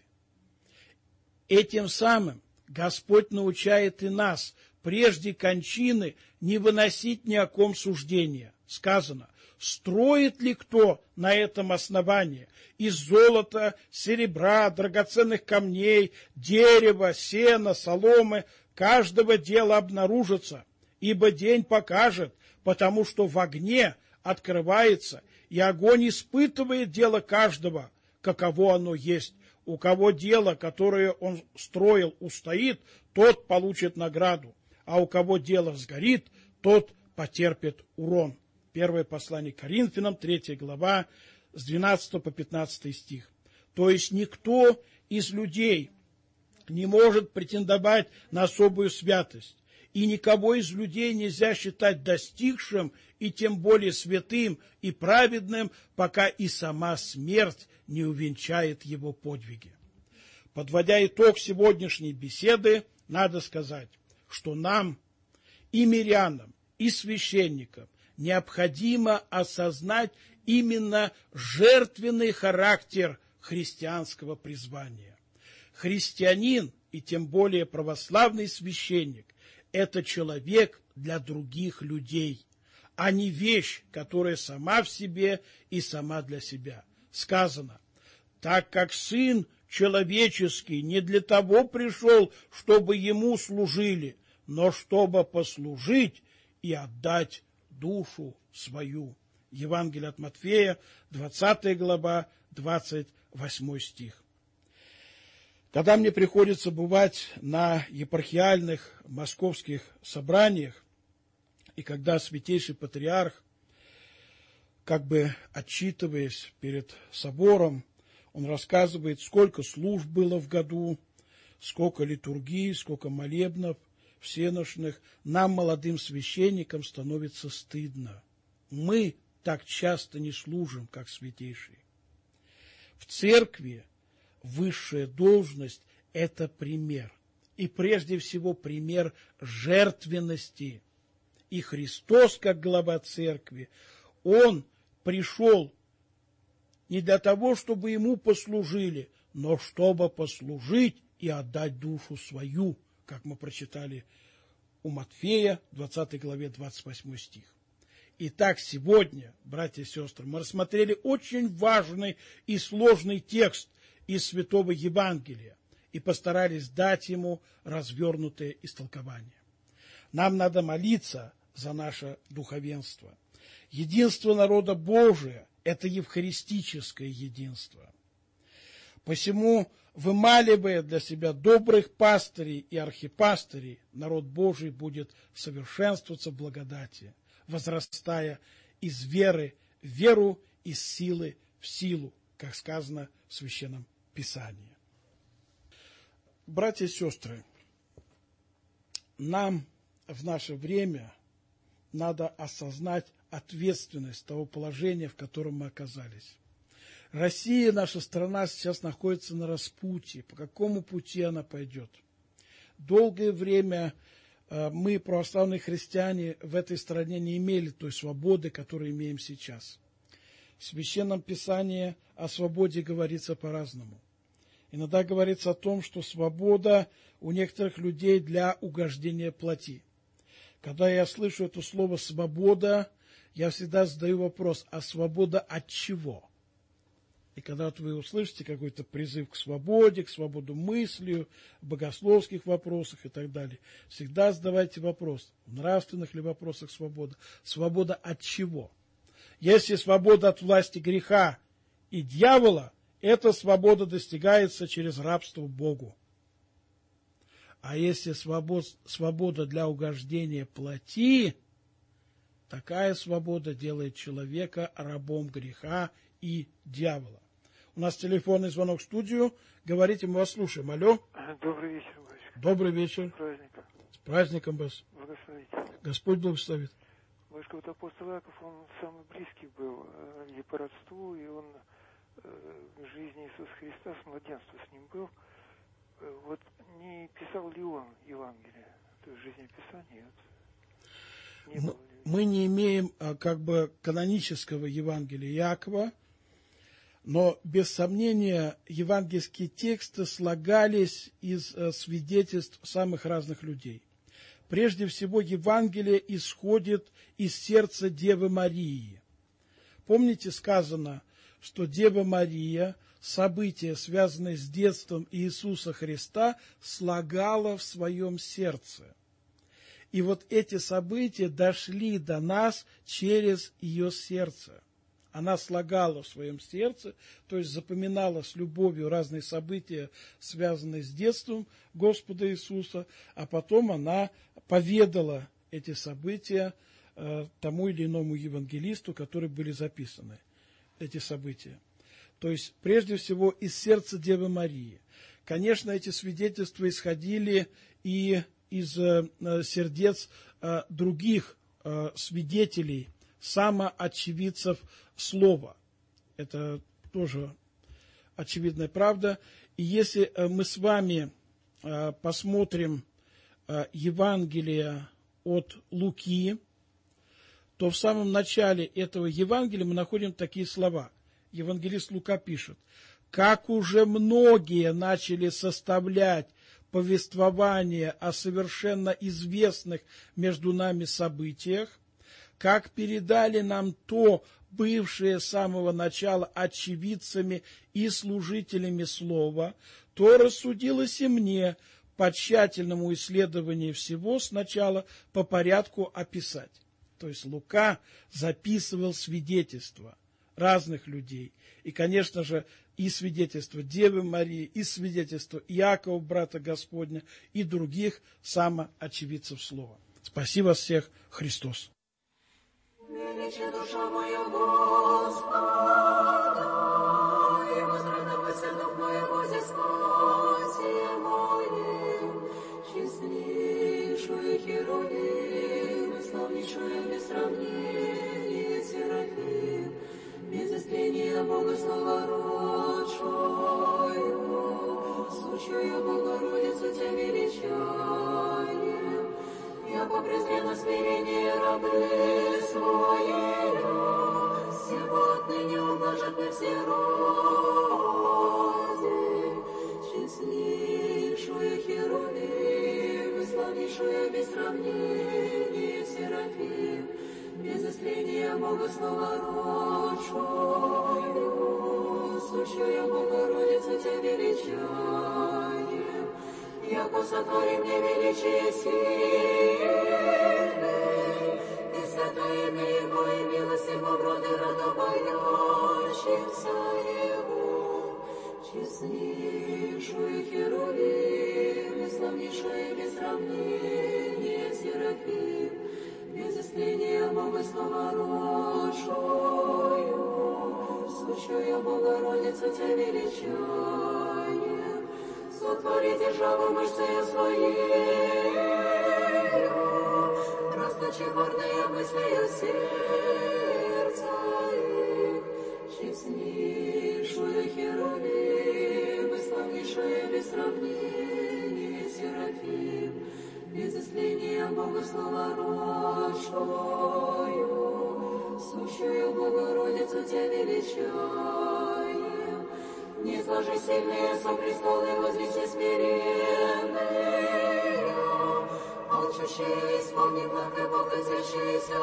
Этим самым Господь научает и нас прежде кончины не выносить ни о ком суждения. Сказано: строит ли кто на этом основании из золота, серебра, драгоценных камней, дерева, сена, соломы, каждого дела обнаружится, ибо день покажет, потому что в огне открывается, и огонь испытывает дело каждого, каково оно есть. У кого дело, которое он строил, устоит, тот получит награду, а у кого дело сгорит, тот потерпит урон. Первое послание к Коринфянам, третья глава, с двенадцатого по пятнадцатый стих. То есть никто из людей не может претендовать на особую святость, и никого из людей нельзя считать достигшим и тем более святым и праведным, пока и сама смерть не увенчает его подвиги. Подводя итог сегодняшней беседы, надо сказать, что нам, и мирянам, и священникам, необходимо осознать именно жертвенный характер христианского призвания. Христианин, и тем более православный священник, это человек для других людей, а не вещь, которая сама в себе и сама для себя. Сказано: так как Сын Человеческий не для того пришел, чтобы Ему служили, но чтобы послужить и отдать душу свою. Евангелие от Матфея, двадцатая глава, двадцать восьмой стих. Когда мне приходится бывать на епархиальных московских собраниях, и когда Святейший Патриарх, как бы отчитываясь перед собором, он рассказывает, сколько служб было в году, сколько литургий, сколько молебнов всеношных, нам, молодым священникам, становится стыдно. Мы так часто не служим, как Святейший. В церкви высшая должность – это пример. И прежде всего пример жертвенности. И Христос, как глава церкви, Он пришел не для того, чтобы Ему послужили, но чтобы послужить и отдать душу свою, как мы прочитали у Матфея, двадцатой главе, двадцать восьмой стих. Итак, сегодня, братья и сестры, мы рассмотрели очень важный и сложный текст из Святого Евангелия и постарались дать ему развернутое истолкование. Нам надо молиться за наше духовенство. Единство народа Божия – это евхаристическое единство. Посему, вымаливая для себя добрых пастырей и архипастырей, народ Божий будет совершенствоваться в благодати, возрастая из веры в веру, из силы в силу, как сказано в Священном Писании. Братья и сестры, нам в наше время надо осознать ответственность того положения, в котором мы оказались. Россия, наша страна, сейчас находится на распутье. По какому пути она пойдет? Долгое время мы, православные христиане, в этой стране не имели той свободы, которую имеем сейчас. В Священном Писании о свободе говорится по-разному. Иногда говорится о том, что свобода у некоторых людей для угождения плоти. Когда я слышу это слово «свобода», я всегда задаю вопрос: а свобода от чего? И когда вот вы услышите какой-то призыв к свободе, к свободу мысли, в богословских вопросах и так далее, всегда задавайте вопрос: в нравственных ли вопросах свобода? Свобода от чего? Если свобода от власти греха и дьявола, эта свобода достигается через рабство Богу. А если свобод, свобода для угождения плоти, такая свобода делает человека рабом греха и дьявола. У нас телефонный звонок в студию. Говорите, мы вас слушаем. Алло. Добрый вечер, батюшка. Добрый вечер. С праздником. С праздником вас. Благословите. Господь благословит. Батюшка, вот апостол Иаков, он самый близкий был и по родству, и он в жизни Иисуса Христа с младенства с ним был. Вот не писал ли он Евангелие, то есть жизнеписание? Вот, не мы, было ли? мы не имеем как бы канонического Евангелия Иакова, но без сомнения евангельские тексты слагались из свидетельств самых разных людей. Прежде всего, Евангелие исходит из сердца Девы Марии. Помните, сказано, что Дева Мария события, связанные с детством Иисуса Христа, слагала в своем сердце. И вот эти события дошли до нас через ее сердце. Она слагала в своем сердце, то есть запоминала с любовью разные события, связанные с детством Господа Иисуса, а потом она поведала эти события э, тому или иному евангелисту, которые были записаны, эти события. То есть, прежде всего, из сердца Девы Марии. Конечно, эти свидетельства исходили и из э, сердец э, других э, свидетелей, самоочевидцев слова. Это тоже очевидная правда. И если мы с вами э, посмотрим э, Евангелие от Луки, то в самом начале этого Евангелия мы находим такие слова. Евангелист Лука пишет: как уже многие начали составлять повествование о совершенно известных между нами событиях, как передали нам то, бывшие с самого начала очевидцами и служителями слова, то рассудилось и мне по тщательному исследованию всего сначала по порядку описать. То есть Лука записывал свидетельства разных людей. И, конечно же, и свидетельство Девы Марии, и свидетельство Иакова, брата Господня, и других самоочевидцев слова. Спаси вас всех, Христос. Величи душа моя Господа, и возрадовался дух мой возле спасения моим, честнейшую Херувим, славнейшую без сравнения Серафим, без истления Бога словородшую, сущую Богородицу Тебя величаем, яко презренно смирение рабы своей, всего отныне ублажат мы все роды, честнейшую Херувим, славнейшую без сравнения Серафим, без истления Бога словородшую, сущую Богородицу Тебя величаем, яко сотвори мне величие сильный, и святое имя Его, и милость Его, роды радобоящихся Его, честнейшую Херувим, и славнейшую без сравнения Серафим, без истления Бога словородшую, сущую Богородицу Тебя величаем, сотвори державу мышцею своею, расточи гордые мыслею сердца их, честнейшую Херувим, и славнейшую без сравнения Серафим, без истления Бога словородшую, сущую Богородицу Тебя величаем, не сложи сильные со престолы, вознеси смиренные, молчащие исполни благ и покосящиеся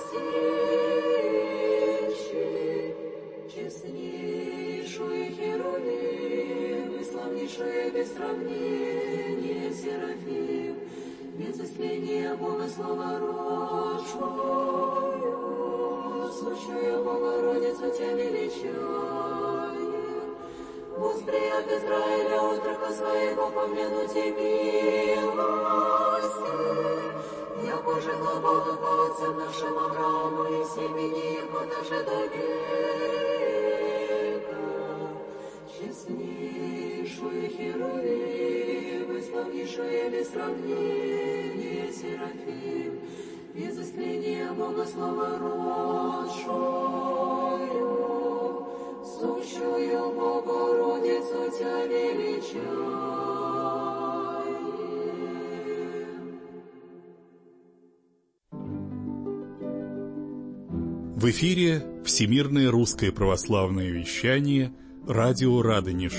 отпустившие, честнейшую Херувим, и славнейшую без сравнения Серафим, без истления Бога словородшую, сущую Богородицу Тебя величаем, восприят Израиля отрока своего помянуть и милости, яко же главоду по отцам нашим Аврааму и семени его даже до века, честнейшую Херувим, и славнейшую без сравнения Серафим, без истления Бога словородшую, сущую Богородицу Тебя величаем. В эфире Всемирное русское православное вещание «Радио Радонеж».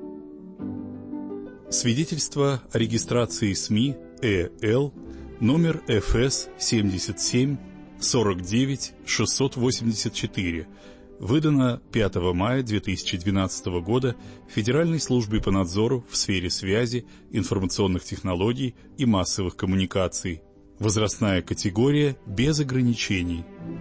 Свидетельство о регистрации СМИ ЭЛ номер эф эс семьдесят семь сорок девять шестьсот восемьдесят четыре, выдано пятого мая две тысячи двенадцатого года Федеральной службой по надзору в сфере связи, информационных технологий и массовых коммуникаций. Возрастная категория без ограничений.